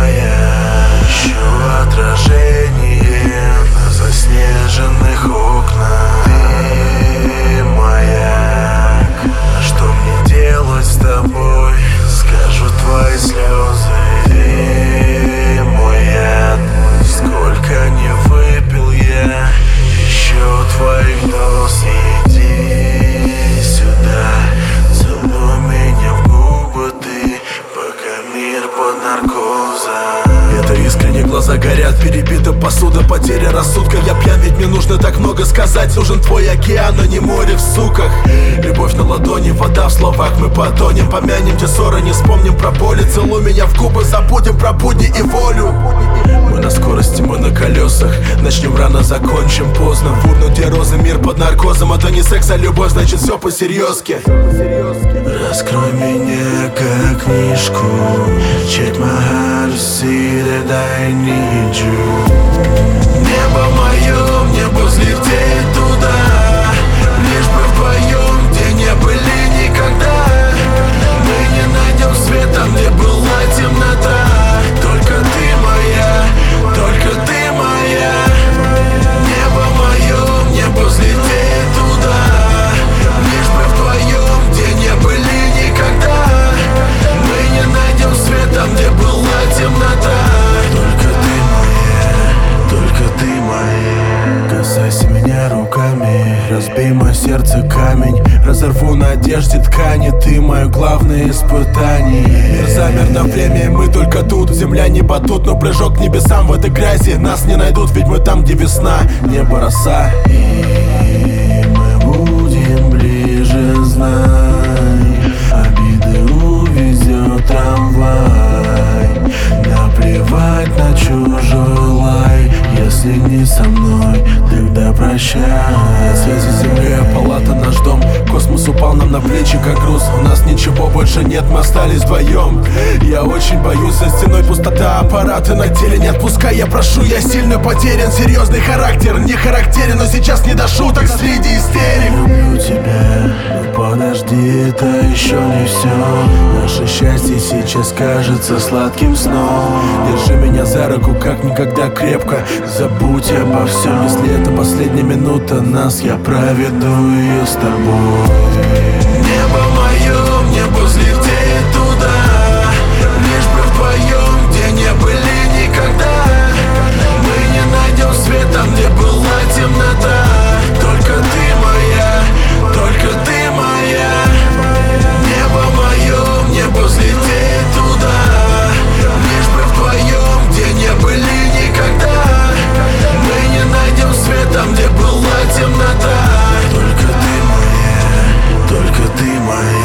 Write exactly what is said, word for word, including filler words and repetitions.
моя. Ищу отражение на заснеженных окнах. Ты моя. А что мне делать с тобой? Скажут твои слезы. Ты мой яд. Сколько не выпил я еще твоих доз. Иди сюда, целуй меня в губы ты, пока мир под наркозом. Это искренне, глаза горят, перебита посуда, потеря рассудка. Я пьян, ведь мне нужно так много сказать. Нужен твой океан, а не море в суках. Любовь на ладони, вода в словах. Мы потонем, помянем те ссоры, не вспомним про боли. Целуй меня в губы, забудем про будни и волю. Мы на скорости, мы на колесах. Начнем рано, закончим поздно. В урну, где розы, мир под наркозом. Это не секс, а любовь, значит все по-серьезки. Раскрой меня как книжку. Check my heart to see that I need you. Небо мое, мне бы взлететь туда, лишь бы вдвоем, где не были никогда. Мы не найдем свет там, где была темнота. Только ты моя, только ты моя. Небо мое, мне бы взлететь туда, лишь бы вдвоем, где не были никогда. Мы не найдем свет там, где была темнота. Только ты моя, только ты моя. Касайся меня руками, разбей мое сердце камень. Разорву на одежде ткани, ты мое главное испытание. Мир замер на время, и мы только тут. Земля не батут, но прыжок к небесам в этой грязи. Нас не найдут, ведь мы там, где весна, небо роса. И мы будем ближе, знай. Обиды увезет трамвай. Наплевать на чужой лай. Если не со мной, тогда прощай. Связи с землей, а палата наш дом. Космос упал нам на плечи, как груз. У нас ничего больше нет, мы остались вдвоем. Я очень боюсь, за стеной пустота. Аппараты на теле не отпускай, я прошу. Я сильно потерян, серьезный характер не характерен, но сейчас не до шуток среди истерик. Люблю тебя, но подожди, это еще не все. Наше счастье сейчас кажется сладким сном. Держи меня за руку, как никогда крепко. Забудь обо всем, если это последняя минута нас, я проведу ее с тобой. Небо мое, мне бы взлететь туда, лишь бы вдвоем, где не были никогда. Мы не найдем свет там, где была темнота. Только ты моя, только ты моя. Небо мое, мне бы взлететь туда, лишь бы вдвоем, где не были никогда. Мы не найдем свет там, где была темнота. Только ты моя, только ты моя.